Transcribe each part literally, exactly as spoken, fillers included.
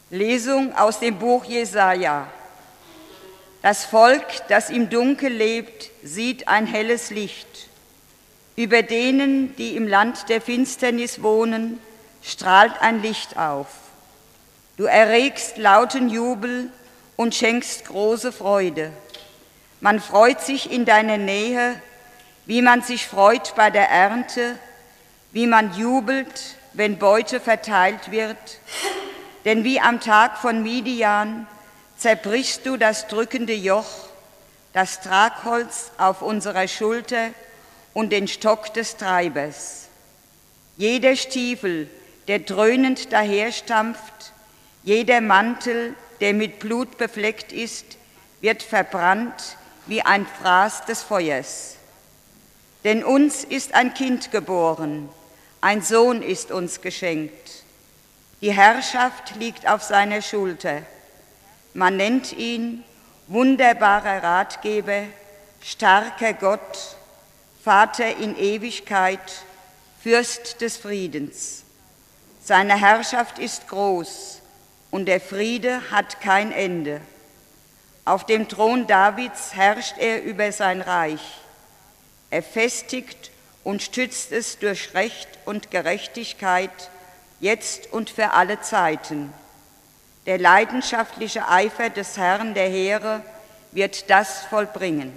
Lesung aus dem Buch Jesaja. Das Volk, das im Dunkel lebt, sieht ein helles Licht. Über denen, die im Land der Finsternis wohnen, strahlt ein Licht auf. Du erregst lauten Jubel und schenkst große Freude. Man freut sich in deiner Nähe, wie man sich freut bei der Ernte, wie man jubelt, wenn Beute verteilt wird. Denn wie am Tag von Midian zerbrichst du das drückende Joch, das Tragholz auf unserer Schulter und den Stock des Treibers. Jeder Stiefel, der dröhnend daherstampft, jeder Mantel, der mit Blut befleckt ist, wird verbrannt wie ein Fraß des Feuers. Denn uns ist ein Kind geboren, ein Sohn ist uns geschenkt. Die Herrschaft liegt auf seiner Schulter. Man nennt ihn wunderbarer Ratgeber, starker Gott, Vater in Ewigkeit, Fürst des Friedens. Seine Herrschaft ist groß und der Friede hat kein Ende. Auf dem Thron Davids herrscht er über sein Reich. Er festigt und stützt es durch Recht und Gerechtigkeit, jetzt und für alle Zeiten. Der leidenschaftliche Eifer des Herrn der Heere wird das vollbringen.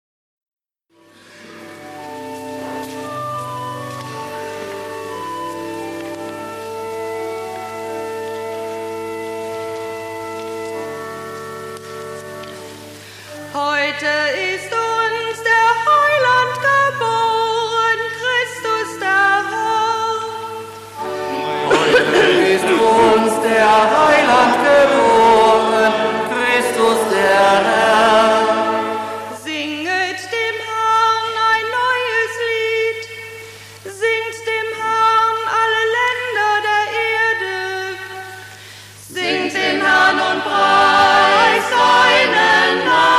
Heute ist uns der Heiland geboren, Christus der Herr. Heute ist uns der Heiland geboren, Christus der Herr. Singet dem Herrn ein neues Lied, singt dem Herrn alle Länder der Erde. Singt dem Herrn und preist seinen Namen.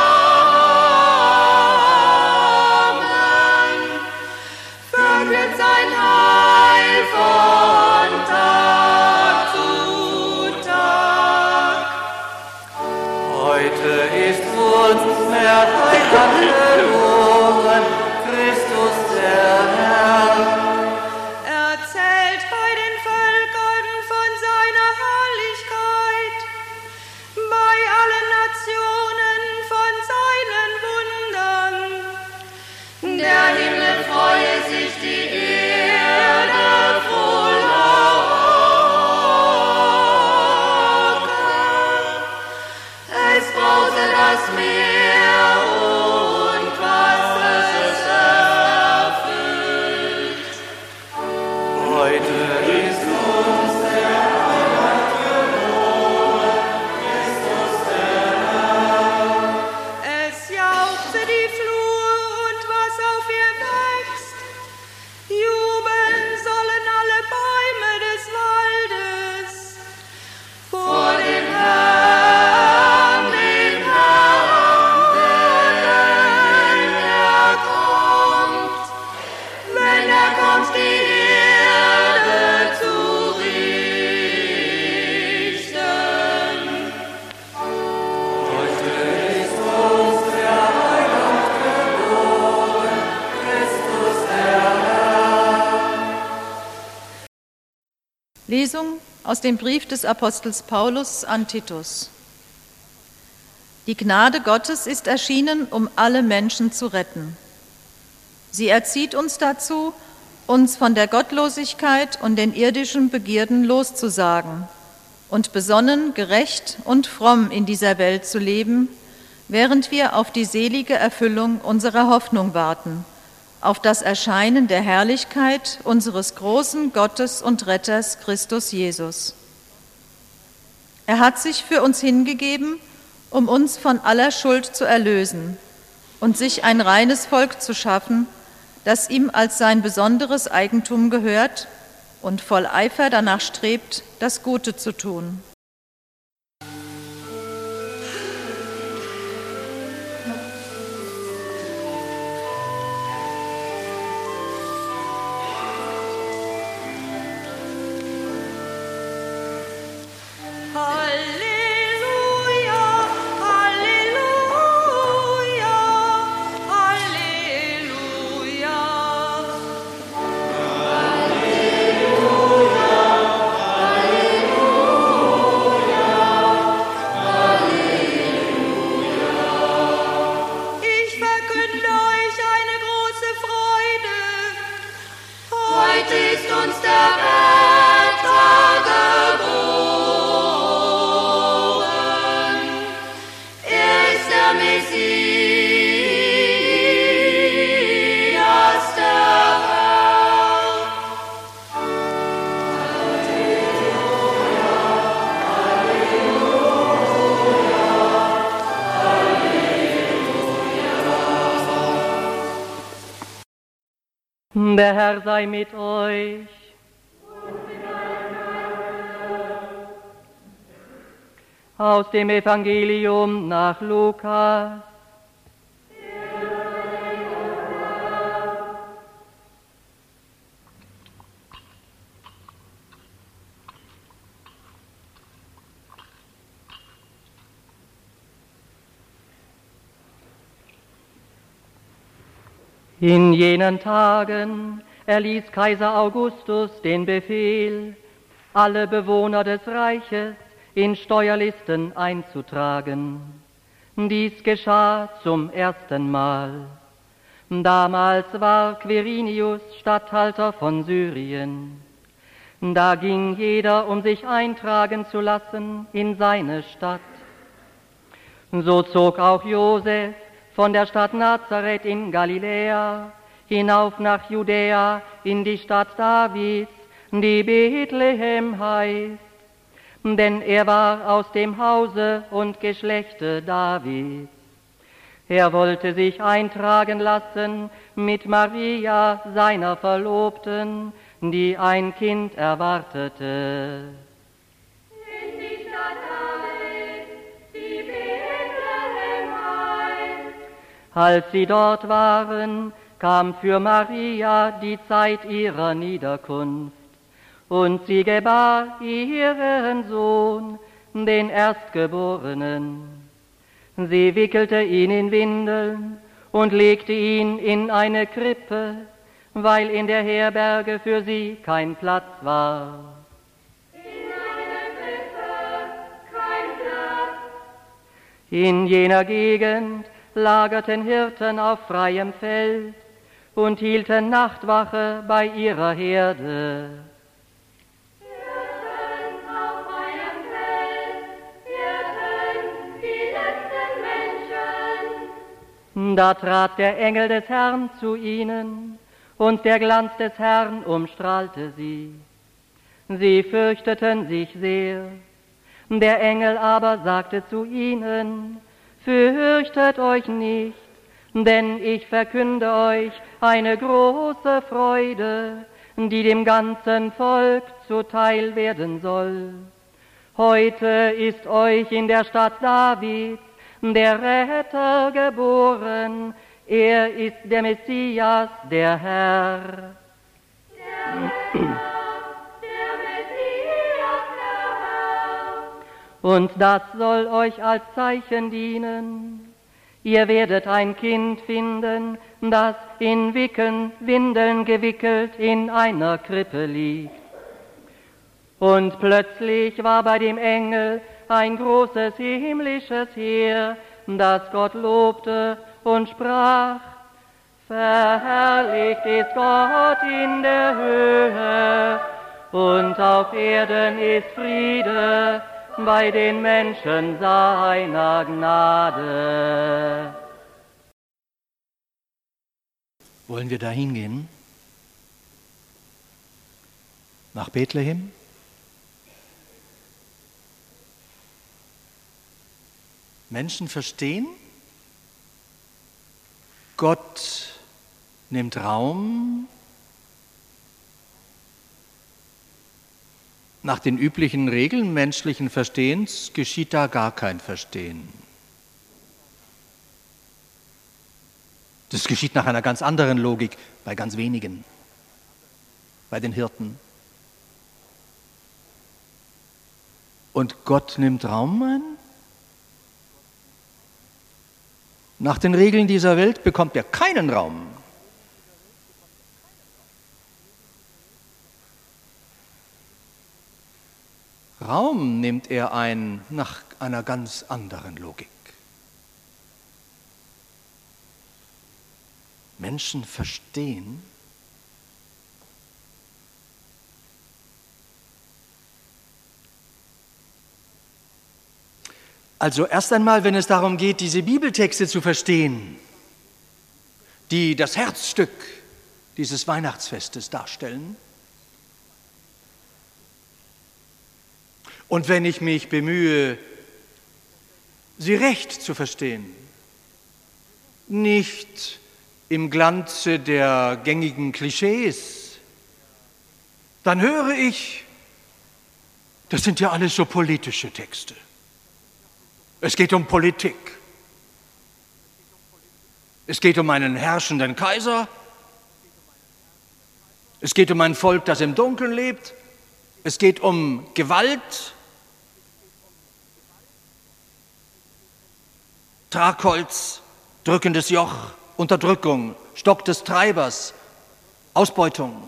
Lesung aus dem Brief des Apostels Paulus an Titus. Die Gnade Gottes ist erschienen, um alle Menschen zu retten. Sie erzieht uns dazu, uns von der Gottlosigkeit und den irdischen Begierden loszusagen und besonnen, gerecht und fromm in dieser Welt zu leben, während wir auf die selige Erfüllung unserer Hoffnung warten, auf das Erscheinen der Herrlichkeit unseres großen Gottes und Retters Christus Jesus. Er hat sich für uns hingegeben, um uns von aller Schuld zu erlösen und sich ein reines Volk zu schaffen, das ihm als sein besonderes Eigentum gehört und voll Eifer danach strebt, das Gute zu tun. Der Herr sei mit euch. Aus dem Evangelium nach Lukas. In jenen Tagen erließ Kaiser Augustus den Befehl, alle Bewohner des Reiches in Steuerlisten einzutragen. Dies geschah zum ersten Mal. Damals war Quirinius Statthalter von Syrien. Da ging jeder, um sich eintragen zu lassen, in seine Stadt. So zog auch Josef von der Stadt Nazareth in Galiläa hinauf nach Judäa in die Stadt Davids, die Bethlehem heißt, denn er war aus dem Hause und Geschlechte Davids. Er wollte sich eintragen lassen mit Maria, seiner Verlobten, die ein Kind erwartete. In die Stadt Davids, die Bethlehem heißt. Als sie dort waren, kam für Maria die Zeit ihrer Niederkunft, und sie gebar ihren Sohn, den Erstgeborenen. Sie wickelte ihn in Windeln und legte ihn in eine Krippe, weil in der Herberge für sie kein Platz war. In einer Krippe kein Platz. In jener Gegend lagerten Hirten auf freiem Feld und hielten Nachtwache bei ihrer Herde. Hirten auf freiem Feld, Hirten, die letzten Menschen. Da trat der Engel des Herrn zu ihnen, und der Glanz des Herrn umstrahlte sie. Sie fürchteten sich sehr. Der Engel aber sagte zu ihnen: Fürchtet euch nicht, denn ich verkünde euch eine große Freude, die dem ganzen Volk zuteil werden soll. Heute ist euch in der Stadt Davids der Retter geboren, er ist der Messias, der Herr. Der Retter, der Messias, der Herr. Und das soll euch als Zeichen dienen. Ihr werdet ein Kind finden, das in Wicken, Windeln gewickelt in einer Krippe liegt. Und plötzlich war bei dem Engel ein großes himmlisches Heer, das Gott lobte und sprach: Verherrlicht ist Gott in der Höhe, und auf Erden ist Friede bei den Menschen seiner Gnade. Wollen wir da hingehen? Nach Bethlehem? Menschen verstehen, Gott nimmt Raum. Nach den üblichen Regeln menschlichen Verstehens geschieht da gar kein Verstehen. Das geschieht nach einer ganz anderen Logik, bei ganz wenigen, bei den Hirten. Und Gott nimmt Raum ein? Nach den Regeln dieser Welt bekommt er keinen Raum. Raum nimmt er ein nach einer ganz anderen Logik. Menschen verstehen, also erst einmal, wenn es darum geht, diese Bibeltexte zu verstehen, die das Herzstück dieses Weihnachtsfestes darstellen. Und wenn ich mich bemühe, sie recht zu verstehen, nicht im Glanze der gängigen Klischees, dann höre ich, das sind ja alles so politische Texte. Es geht um Politik. Es geht um einen herrschenden Kaiser. Es geht um ein Volk, das im Dunkeln lebt. Es geht um Gewalt, Tragholz, drückendes Joch, Unterdrückung, Stock des Treibers, Ausbeutung.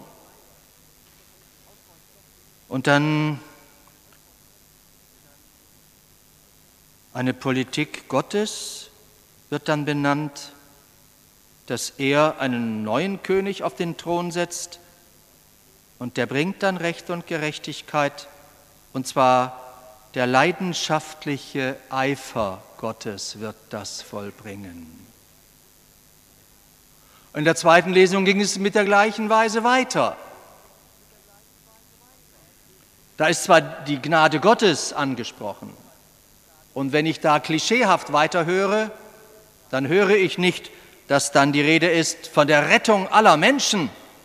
Und dann eine Politik Gottes wird dann benannt, dass er einen neuen König auf den Thron setzt und der bringt dann Recht und Gerechtigkeit, und zwar der leidenschaftliche Eifer Gottes wird das vollbringen. In der zweiten Lesung ging es mit der gleichen Weise weiter. Da ist zwar die Gnade Gottes angesprochen, und wenn ich da klischeehaft weiterhöre, dann höre ich nicht, dass dann die Rede ist von der Rettung aller Menschen.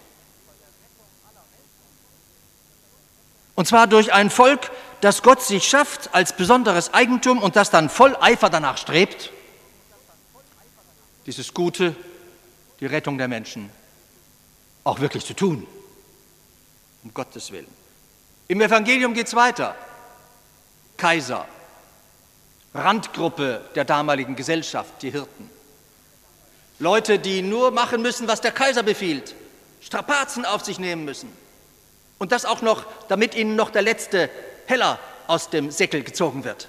Und zwar durch ein Volk, das Gott sich schafft als besonderes Eigentum und das dann voll Eifer danach strebt, dieses Gute, die Rettung der Menschen, auch wirklich zu tun, um Gottes Willen. Im Evangelium geht es weiter. Kaiser, Randgruppe der damaligen Gesellschaft, die Hirten. Leute, die nur machen müssen, was der Kaiser befiehlt, Strapazen auf sich nehmen müssen. Und das auch noch, damit ihnen noch der letzte Heller aus dem Säckel gezogen wird.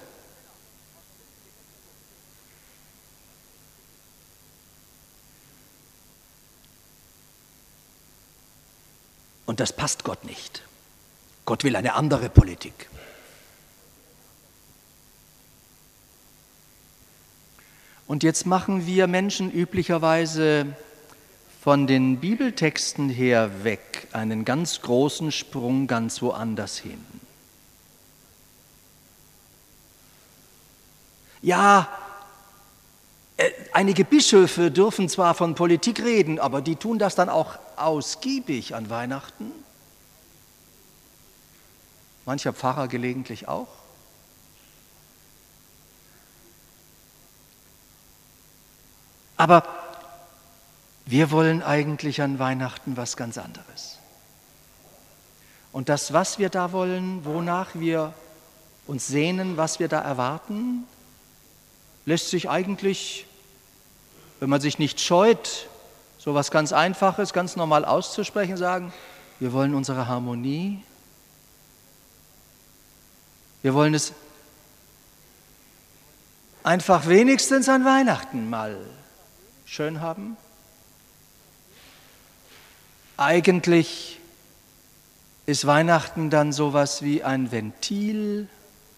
Und das passt Gott nicht. Gott will eine andere Politik. Und jetzt machen wir Menschen üblicherweise von den Bibeltexten her weg einen ganz großen Sprung ganz woanders hin. Ja, äh, einige Bischöfe dürfen zwar von Politik reden, aber die tun das dann auch ausgiebig an Weihnachten. Mancher Pfarrer gelegentlich auch. Aber wir wollen eigentlich an Weihnachten was ganz anderes. Und das, was wir da wollen, wonach wir uns sehnen, was wir da erwarten, lässt sich eigentlich, wenn man sich nicht scheut, so was ganz Einfaches, ganz normal auszusprechen, sagen, wir wollen unsere Harmonie, wir wollen es einfach wenigstens an Weihnachten mal schön haben. Eigentlich ist Weihnachten dann sowas wie ein Ventil,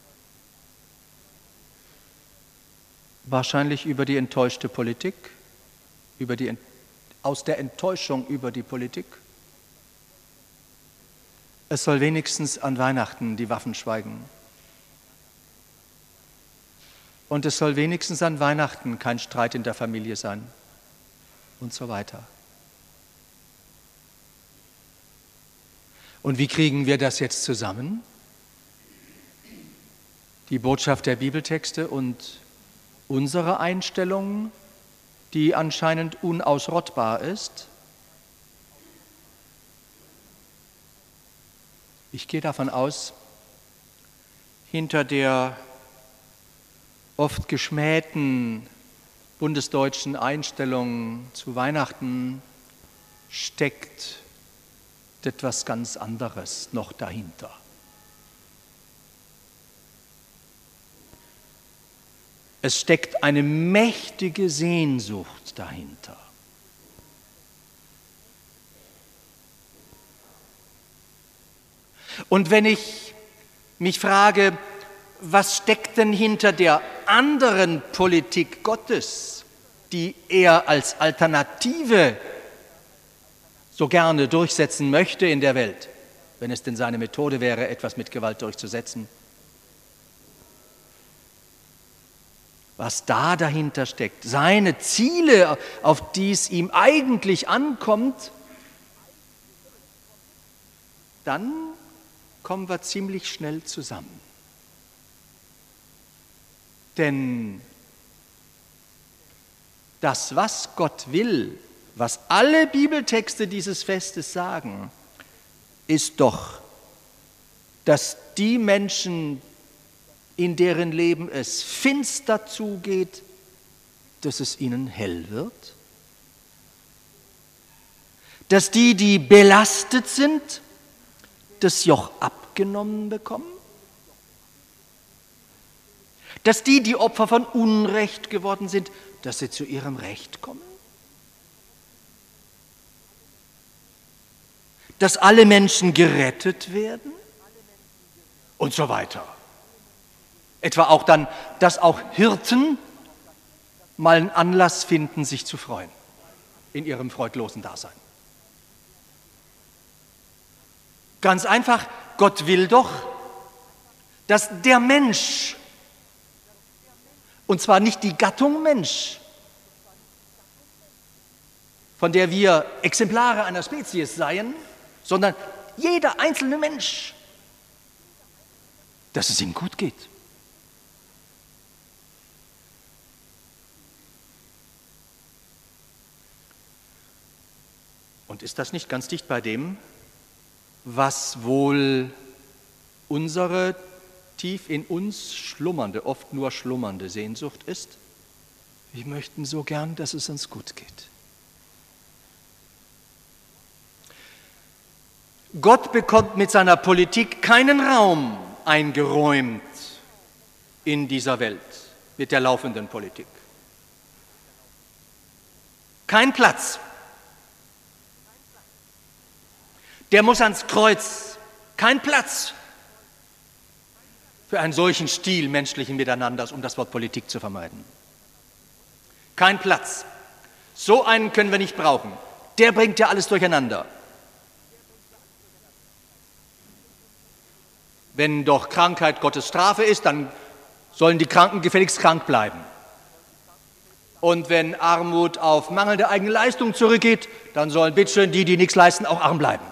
wahrscheinlich über die enttäuschte Politik, über die, aus der Enttäuschung über die Politik. Es soll wenigstens an Weihnachten die Waffen schweigen. Und es soll wenigstens an Weihnachten kein Streit in der Familie sein und so weiter. Und wie kriegen wir das jetzt zusammen? Die Botschaft der Bibeltexte und unsere Einstellung, die anscheinend unausrottbar ist. Ich gehe davon aus, hinter der oft geschmähten bundesdeutschen Einstellung zu Weihnachten steckt etwas ganz anderes noch dahinter. Es steckt eine mächtige Sehnsucht dahinter. Und wenn ich mich frage, was steckt denn hinter der anderen Politik Gottes, die er als Alternative so gerne durchsetzen möchte in der Welt, wenn es denn seine Methode wäre, etwas mit Gewalt durchzusetzen? was da dahinter steckt, seine Ziele, auf die es ihm eigentlich ankommt, dann kommen wir ziemlich schnell zusammen. Denn das, was Gott will, was alle Bibeltexte dieses Festes sagen, ist doch, dass die Menschen, in deren Leben es finster zugeht, dass es ihnen hell wird. Dass die, die belastet sind, das Joch abgenommen bekommen. Dass die, die Opfer von Unrecht geworden sind, dass sie zu ihrem Recht kommen. Dass alle Menschen gerettet werden und so weiter. Etwa auch dann, dass auch Hirten mal einen Anlass finden, sich zu freuen in ihrem freudlosen Dasein. Ganz einfach, Gott will doch, dass der Mensch, und zwar nicht die Gattung Mensch, von der wir Exemplare einer Spezies seien, sondern jeder einzelne Mensch, dass es ihm gut geht. Und ist das nicht ganz dicht bei dem, was wohl unsere tief in uns schlummernde, oft nur schlummernde Sehnsucht ist? Wir möchten so gern, dass es uns gut geht. Gott bekommt mit seiner Politik keinen Raum eingeräumt in dieser Welt mit der laufenden Politik. Kein Platz. Der muss ans Kreuz. Kein Platz für einen solchen Stil menschlichen Miteinanders, um das Wort Politik zu vermeiden. Kein Platz. So einen können wir nicht brauchen. Der bringt ja alles durcheinander. Wenn doch Krankheit Gottes Strafe ist, dann sollen die Kranken gefälligst krank bleiben. Und wenn Armut auf mangelnde eigene Leistung zurückgeht, dann sollen bitteschön die, die nichts leisten, auch arm bleiben.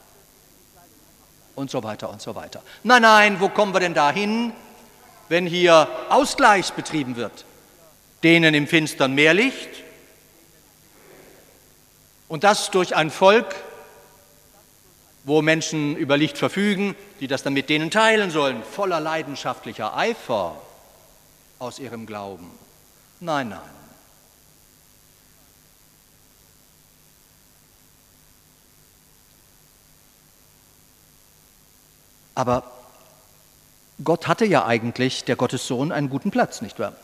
Und so weiter und so weiter. Nein, nein, wo kommen wir denn da hin, wenn hier Ausgleich betrieben wird? Denen im Finstern mehr Licht und das durch ein Volk, wo Menschen über Licht verfügen, die das dann mit denen teilen sollen, voller leidenschaftlicher Eifer aus ihrem Glauben. Nein, nein. Aber Gott hatte ja eigentlich, der Gottessohn, einen guten Platz, nicht wahr?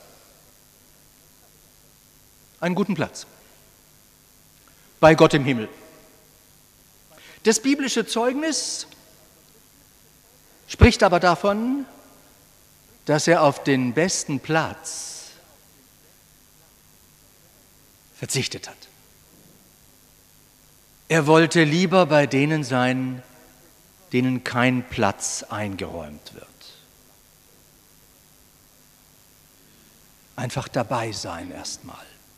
Einen guten Platz. Bei Gott im Himmel. Das biblische Zeugnis spricht aber davon, dass er auf den besten Platz verzichtet hat. Er wollte lieber bei denen sein, denen kein Platz eingeräumt wird. Einfach dabei sein erstmal.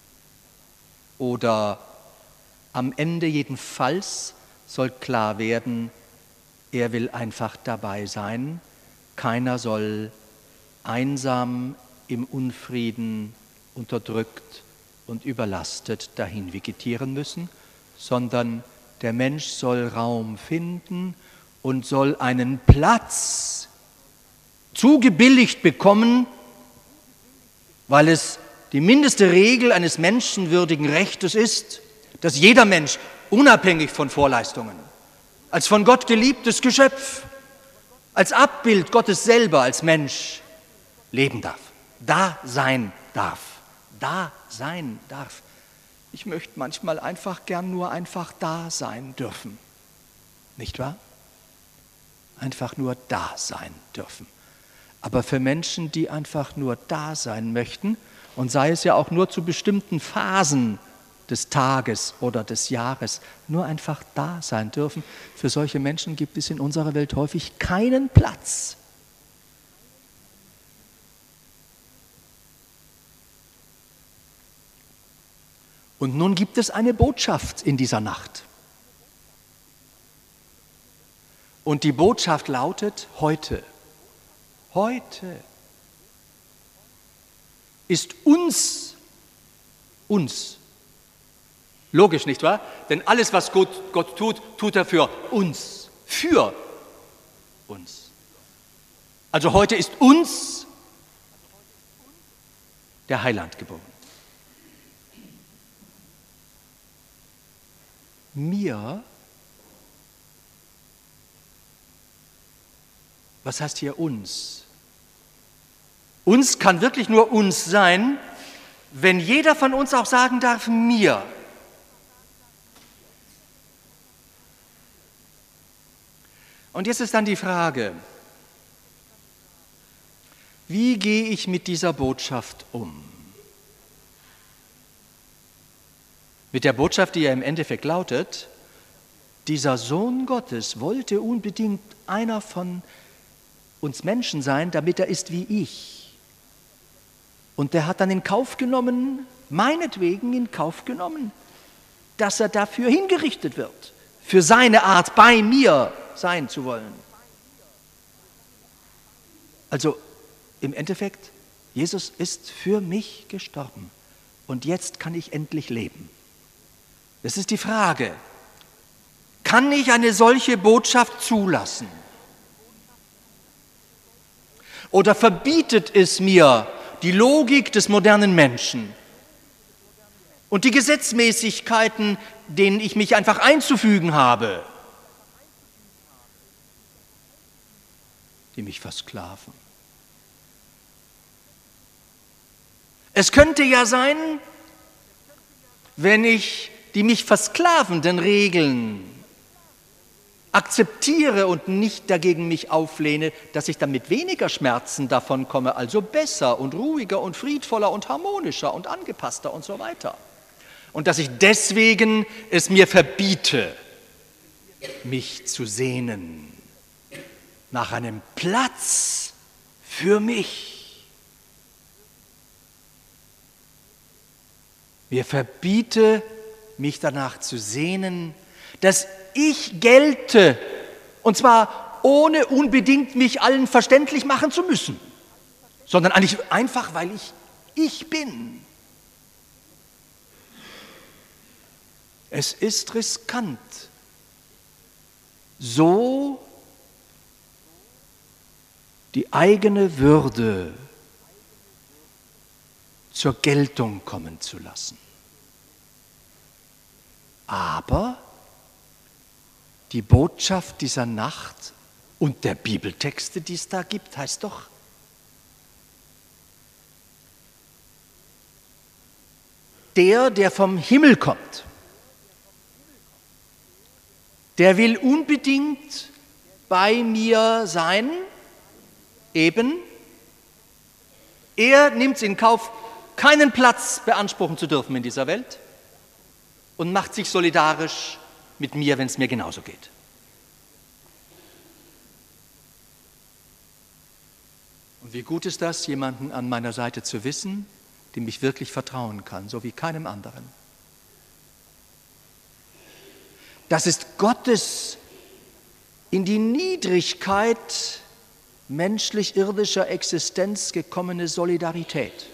Oder am Ende jedenfalls soll klar werden, er will einfach dabei sein. Keiner soll einsam im Unfrieden, unterdrückt und überlastet dahin vegetieren müssen, sondern der Mensch soll Raum finden und soll einen Platz zugebilligt bekommen, weil es die mindeste Regel eines menschenwürdigen Rechtes ist, dass jeder Mensch, unabhängig von Vorleistungen, als von Gott geliebtes Geschöpf, als Abbild Gottes selber, als Mensch leben darf, da sein darf, da sein darf. Ich möchte manchmal einfach gern nur einfach da sein dürfen, nicht wahr? Einfach nur da sein dürfen. Aber für Menschen, die einfach nur da sein möchten, und sei es ja auch nur zu bestimmten Phasen des Tages oder des Jahres, nur einfach da sein dürfen, für solche Menschen gibt es in unserer Welt häufig keinen Platz. Und nun gibt es eine Botschaft in dieser Nacht. Und die Botschaft lautet: Heute, heute ist uns, uns, logisch, nicht wahr? Denn alles, was Gott, Gott tut, tut er für uns, für uns. Also heute ist uns der Heiland geboren. Mir, was heißt hier uns? Uns kann wirklich nur uns sein, wenn jeder von uns auch sagen darf, mir. Und jetzt ist dann die Frage, wie gehe ich mit dieser Botschaft um? Mit der Botschaft, die ja im Endeffekt lautet: Dieser Sohn Gottes wollte unbedingt einer von uns Menschen sein, damit er ist wie ich. Und der hat dann in Kauf genommen, meinetwegen in Kauf genommen, dass er dafür hingerichtet wird, für seine Art bei mir sein zu wollen. Also im Endeffekt, Jesus ist für mich gestorben und jetzt kann ich endlich leben. Das ist die Frage: Kann ich eine solche Botschaft zulassen? Oder verbietet es mir die Logik des modernen Menschen und die Gesetzmäßigkeiten, denen ich mich einfach einzufügen habe, die mich versklaven? Es könnte ja sein, wenn ich die mich versklavenden Regeln akzeptiere und nicht dagegen mich auflehne, dass ich dann mit weniger Schmerzen davon komme, also besser und ruhiger und friedvoller und harmonischer und angepasster und so weiter. Und dass ich deswegen es mir verbiete, mich zu sehnen nach einem Platz für mich. Mir verbiete, mich danach zu sehnen, dass ich gelte, und zwar ohne unbedingt mich allen verständlich machen zu müssen, sondern eigentlich einfach, weil ich ich bin. Es ist riskant, so die eigene Würde zur Geltung kommen zu lassen. Aber die Botschaft dieser Nacht und der Bibeltexte, die es da gibt, heißt doch: Der, der vom Himmel kommt, der will unbedingt bei mir sein, eben, er nimmt es in Kauf, keinen Platz beanspruchen zu dürfen in dieser Welt und macht sich solidarisch mit mir, wenn es mir genauso geht. Und wie gut ist das, jemanden an meiner Seite zu wissen, dem ich wirklich vertrauen kann, so wie keinem anderen. Das ist Gottes in die Niedrigkeit menschlich-irdischer Existenz gekommene Solidarität.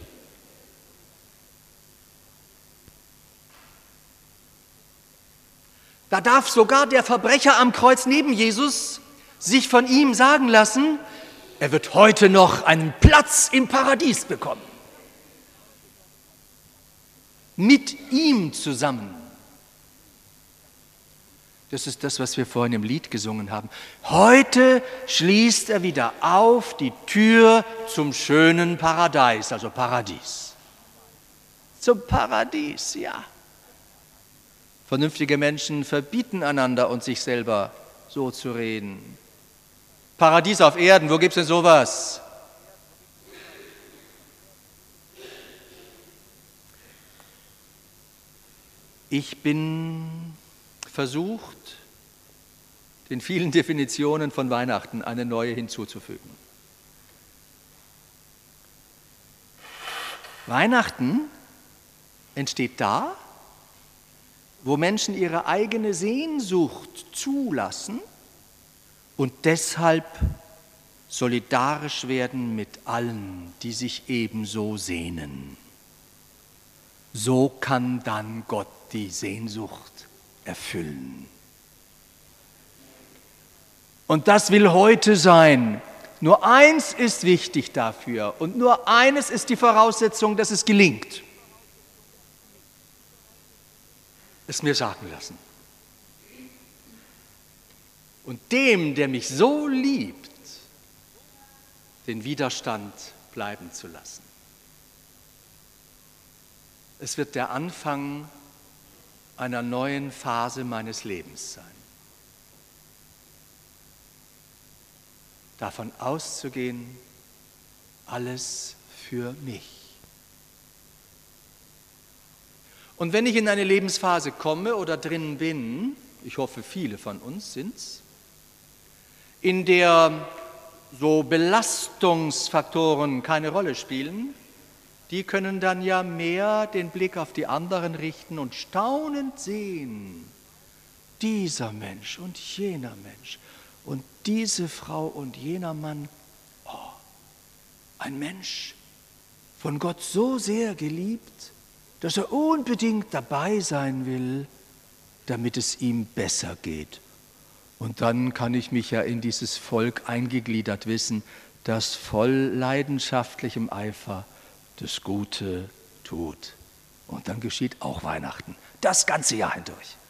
Da darf sogar der Verbrecher am Kreuz neben Jesus sich von ihm sagen lassen, er wird heute noch einen Platz im Paradies bekommen. Mit ihm zusammen. Das ist das, was wir vorhin im Lied gesungen haben. Heute schließt er wieder auf die Tür zum schönen Paradies, also Paradies. Zum Paradies, ja. Vernünftige Menschen verbieten einander und sich selber so zu reden. Paradies auf Erden, wo gibt es denn sowas? Ich bin versucht, den vielen Definitionen von Weihnachten eine neue hinzuzufügen. Weihnachten entsteht da, wo Menschen ihre eigene Sehnsucht zulassen und deshalb solidarisch werden mit allen, die sich ebenso sehnen. So kann dann Gott die Sehnsucht erfüllen. Und das will heute sein. Nur eins ist wichtig dafür und nur eines ist die Voraussetzung, dass es gelingt. Es mir sagen lassen. Und dem, der mich so liebt, den Widerstand bleiben zu lassen. Es wird der Anfang einer neuen Phase meines Lebens sein. Davon auszugehen, alles für mich. Und wenn ich in eine Lebensphase komme oder drin bin, ich hoffe, viele von uns sind's, in der so Belastungsfaktoren keine Rolle spielen, die können dann ja mehr den Blick auf die anderen richten und staunend sehen, dieser Mensch und jener Mensch und diese Frau und jener Mann, oh, ein Mensch, von Gott so sehr geliebt, dass er unbedingt dabei sein will, damit es ihm besser geht. Und dann kann ich mich ja in dieses Volk eingegliedert wissen, das voll leidenschaftlichem Eifer das Gute tut. Und dann geschieht auch Weihnachten, das ganze Jahr hindurch.